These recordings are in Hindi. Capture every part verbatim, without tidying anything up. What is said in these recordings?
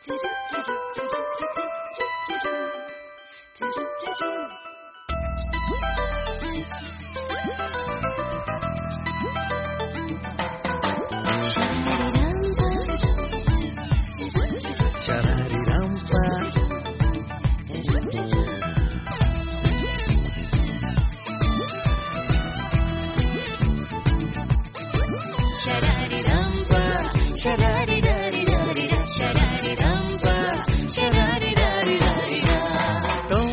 Sharari Rampa. Sharari Rampa, Sharari Rari Rari Ra, Sharari Rampa, Sharari Rari Rari Ra. तुम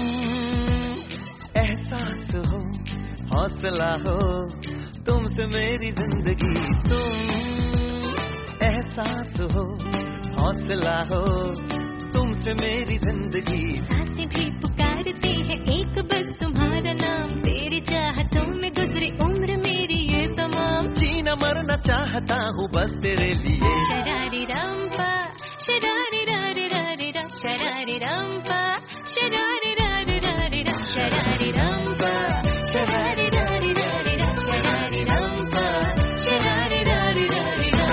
एहसास हो, हौसला हो, तुमसे मेरी जिंदगी. तुम एहसास हो, हौसला हो, तुमसे मेरी जिंदगी. सांसें भी पुकारती है एक बस तुम्हारा नाम. तेरी चाहतों में गुजरी उम्र मेरी ये तमाम. जीना मरना चाहता हूँ बस तेरे लिए. शरारी रामपा, शरारी रारी रारी रा, शरारी रामपा, शरारी रारी रारी रा, शरारी रामपा, शरारी रारी रारी रा, शरारी रामपा, शरारी रारी रारी रा.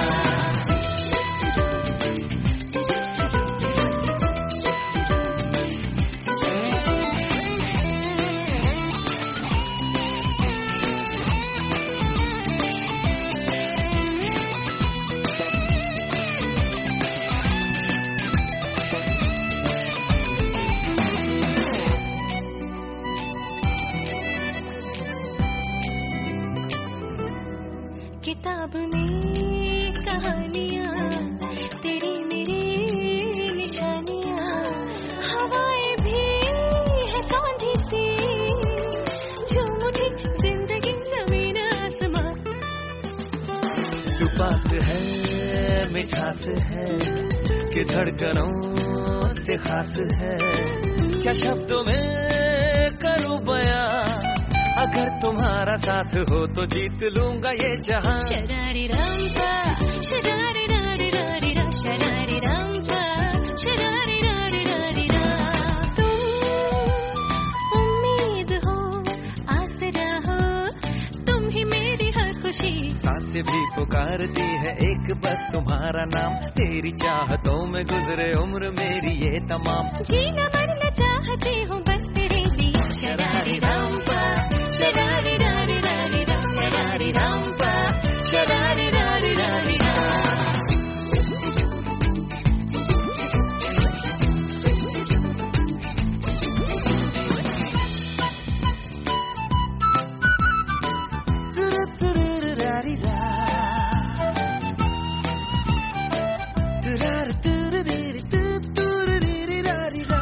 किताब में कहानियाँ, तेरी मेरी निशानियाँ. हवाएं भी है सौंधी सी, झूम उठी जिंदगी ज़मीन आसमां. तू पास है, मिठास है, कि धड़कनों से खास है. क्या शब्दों में करूँ बयां, अगर तुम्हारा साथ हो तो जीत लूंगा ये जहां. शरारी रामपा, शरारी रारी रारी रा, शरारी रामपा, शरारी रारी रारी रा. तुम उम्मीद हो, आसरा हो, तुम ही मेरी हर खुशी. सांसें भी पुकारती है एक बस तुम्हारा नाम. तेरी चाहतों में गुजरे उम्र मेरी ये तमाम. जीना मरना चाहती हूँ बस तेरे लिए. शरारी रामपा, शरारी रारी रारी रा, शरारी रामपा, शरारी रारी रारी रा. Zuru zuru rari ra, turar turiri tu turiri rari ra.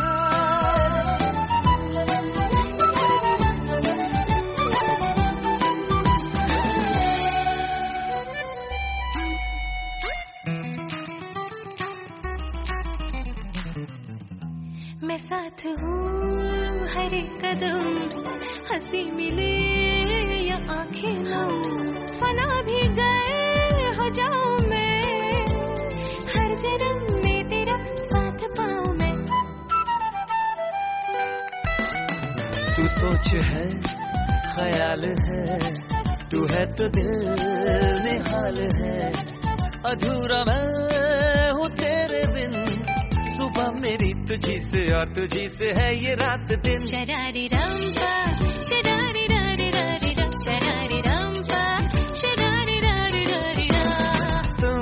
मैं साथ हूँ हर एक कदम, हंसी मिले या आंखें नम. फना भी गए हो जाऊं मैं, हर जन्म में तेरा साथ पाऊं मैं. तू सोच है, ख्याल है, तू है तो दिल निहाल है. अधूरा मैं हूँ तेरे बिन, सुबह मेरी तुझी से और तुझी से है ये रात दिन. शरारी रामपा, शरारी रारी रारी रा, शरारी रामपा, शरारी रारी रारी रा. तुम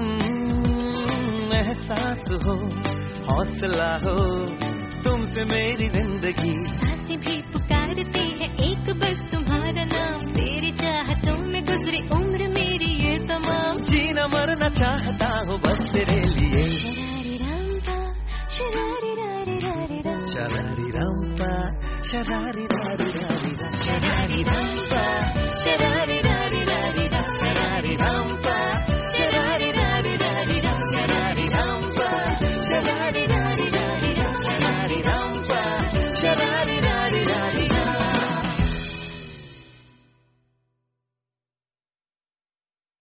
एहसास हो, हौसला हो, तुमसे मेरी जिंदगी. सांसें भी पुकारती है एक बस तुम्हारा नाम. तेरी चाहतों में गुजरी उम्र मेरी ये तमाम. जीना मरना चाहता हूँ बस तेरे लिए. शरारी रामपा, शरारी रारी रारी रा, शरारी रामपा, शरारी रारी रारी रा, शरारी रामपा, शरारी रारी रारी रा, शरारी राम